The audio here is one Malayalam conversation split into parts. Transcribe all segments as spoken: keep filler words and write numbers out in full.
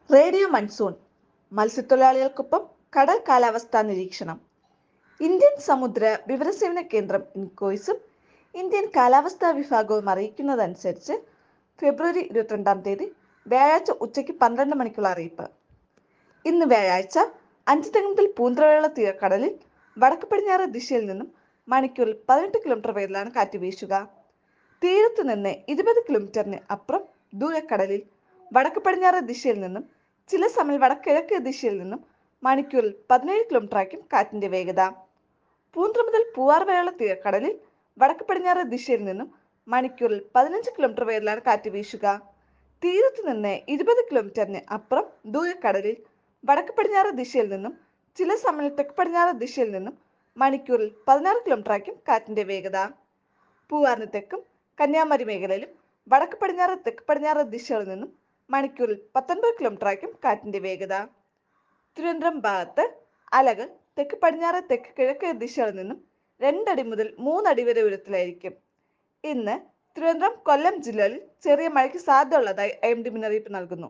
റേഡിയോ മൺസൂൺ മത്സ്യത്തൊഴിലാളികൾക്കൊപ്പം കടൽ കാലാവസ്ഥാ നിരീക്ഷണം. ഇന്ത്യൻ സമുദ്ര വിവരസേവന കേന്ദ്രം ഇൻകോയ്സും ഇന്ത്യൻ കാലാവസ്ഥാ വിഭാഗവും അറിയിക്കുന്നതനുസരിച്ച് ഫെബ്രുവരി ഇരുപത്തിരണ്ടാം തീയതി വ്യാഴാഴ്ച ഉച്ചയ്ക്ക് പന്ത്രണ്ട് മണിക്കുള്ള അറിയിപ്പ്. ഇന്ന് വ്യാഴാഴ്ച അഞ്ചുതെങ്ങ് മുതൽ പൂന്തറയുള്ള തീരക്കടലിൽ വടക്ക് പടിഞ്ഞാറ് ദിശയിൽ നിന്നും മണിക്കൂറിൽ പതിനെട്ട് കിലോമീറ്റർ വേഗത്തിലാണ് കാറ്റ് വീശുക. തീരത്ത് നിന്ന് ഇരുപത് കിലോമീറ്ററിന് അപ്പുറം ദൂരക്കടലിൽ വടക്ക് പടിഞ്ഞാറ് ദിശയിൽ നിന്നും ചില സമയം വടക്കിഴക്ക് ദിശയിൽ നിന്നും മണിക്കൂറിൽ പതിനേഴ് കിലോമീറ്റർ ആയിരിക്കും കാറ്റിന്റെ വേഗത. പൂന്തറ മുതൽ പൂവാർ വരെയുള്ള തീരക്കടലിൽ വടക്ക് പടിഞ്ഞാറ് ദിശയിൽ നിന്നും മണിക്കൂറിൽ പതിനഞ്ച് കിലോമീറ്റർ വേഗത്തിലാണ് കാറ്റ് വീശുക. തീരത്ത് നിന്ന് ഇരുപത് കിലോമീറ്ററിന് അപ്പുറം ദൂരക്കടലിൽ വടക്ക് പടിഞ്ഞാറ് ദിശയിൽ നിന്നും ചില സമയം തെക്ക് പടിഞ്ഞാറ് ദിശയിൽ നിന്നും മണിക്കൂറിൽ പതിനാറ് കിലോമീറ്റർ ആയിരിക്കും കാറ്റിന്റെ വേഗത. പൂവാറിന് തെക്കും കന്യാകുമാരി മേഖലയിലും വടക്ക് പടിഞ്ഞാറ് തെക്ക് പടിഞ്ഞാറ് ദിശകളിൽ നിന്നും മണിക്കൂറിൽ പത്തൊൻപത് കിലോമീറ്റർ ആയിരിക്കും കാറ്റിന്റെ വേഗത. തിരുവനന്തപുരം ഭാഗത്ത് അലകൾ തെക്ക് പടിഞ്ഞാറ് തെക്ക് കിഴക്ക് ദിശകളിൽ നിന്നും രണ്ടടി മുതൽ മൂന്നടി വരെ ഉയരത്തിലായിരിക്കും. ഇന്ന് തിരുവനന്തപുരം കൊല്ലം ജില്ലകളിൽ ചെറിയ മഴയ്ക്ക് സാധ്യതയുള്ളതായി ഐ എം ഡി മുന്നറിയിപ്പ് നൽകുന്നു.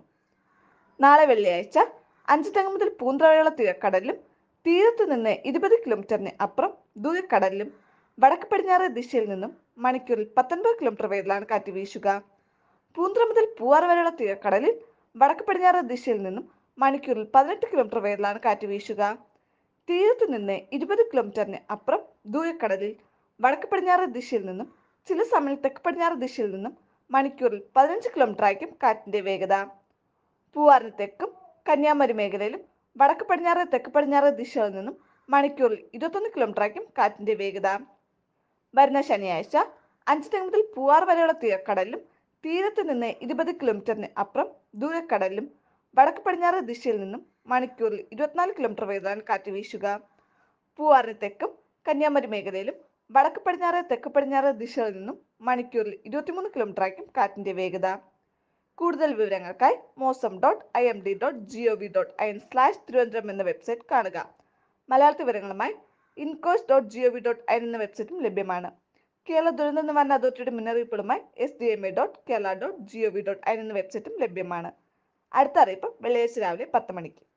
നാളെ വെള്ളിയാഴ്ച അഞ്ചുതെങ്ങ് മുതൽ പൂന്തറ വരെയുള്ള തീരക്കടലിലും തീരത്ത് നിന്ന് ഇരുപത് കിലോമീറ്ററിന് അപ്പുറം ദൂരക്കടലിലും വടക്ക് പടിഞ്ഞാറ് ദിശയിൽ നിന്നും മണിക്കൂറിൽ പത്തൊൻപത് കിലോമീറ്റർ വേഗത്തിലാണ് കാറ്റ് വീശുക. പൂന്തറ മുതൽ പൂവാർ വരെയുള്ള തീരക്കടലിൽ വടക്ക് പടിഞ്ഞാറ് ദിശയിൽ നിന്നും മണിക്കൂറിൽ പതിനെട്ട് കിലോമീറ്റർ വേഗത്തിലാണ് കാറ്റ് വീശുക. തീരത്ത് നിന്ന് ഇരുപത് കിലോമീറ്ററിന് അപ്പുറം ദൂരക്കടലിൽ വടക്ക് പടിഞ്ഞാറ് ദിശയിൽ നിന്നും ചില സമയം തെക്ക് പടിഞ്ഞാറ് ദിശയിൽ നിന്നും മണിക്കൂറിൽ പതിനഞ്ച് കിലോമീറ്റർ ആയിരിക്കും കാറ്റിന്റെ വേഗത. പൂവാറിന് തെക്കും കന്യാകുമാരി മേഖലയിലും വടക്ക് പടിഞ്ഞാറ് തെക്ക് പടിഞ്ഞാറ് ദിശകളിൽ നിന്നും മണിക്കൂറിൽ ഇരുപത്തൊന്ന് കിലോമീറ്റർ ആയിരിക്കും കാറ്റിന്റെ വേഗത. വരുന്ന ശനിയാഴ്ച അഞ്ചുതെങ്ങ് മുതൽ പൂവാർ വരെയുള്ള തീരക്കടലിലും തീരത്ത് നിന്ന് ഇരുപത് കിലോമീറ്ററിന് അപ്പുറം ദൂരക്കടലിലും വടക്ക് പടിഞ്ഞാറ് ദിശയിൽ നിന്നും മണിക്കൂറിൽ ഇരുപത്തിനാല് കിലോമീറ്റർ വേഗത്തിലാണ് കാറ്റ് വീശുക. പൂവാറിന് തെക്കും കന്യാകുമാരി മേഖലയിലും വടക്ക് പടിഞ്ഞാറ് തെക്ക് പടിഞ്ഞാറ് ദിശകളിൽ നിന്നും മണിക്കൂറിൽ ഇരുപത്തിമൂന്ന് കിലോമീറ്റർ ആയിരിക്കും കാറ്റിന്റെ വേഗത. കൂടുതൽ വിവരങ്ങൾക്കായി Mausam dot I M D dot G O V dot I N slash Thiruvananthapuram എന്ന വെബ്സൈറ്റ് കാണുക. മലയാള വിവരങ്ങളുമായി INCOIS dot G O V dot I N എന്ന വെബ്സൈറ്റും ലഭ്യമാണ്. കേരള ദുരന്ത നിവാരണ അതോറിറ്റിയുടെ മുന്നറിയിപ്പുകളുമായി S D M A dot Kerala dot G O V dot I N എന്ന വെബ്സൈറ്റും ലഭ്യമാണ്. അടുത്ത അറിയിപ്പ് വെള്ളിയാഴ്ച രാവിലെ പത്ത് മണിക്ക്.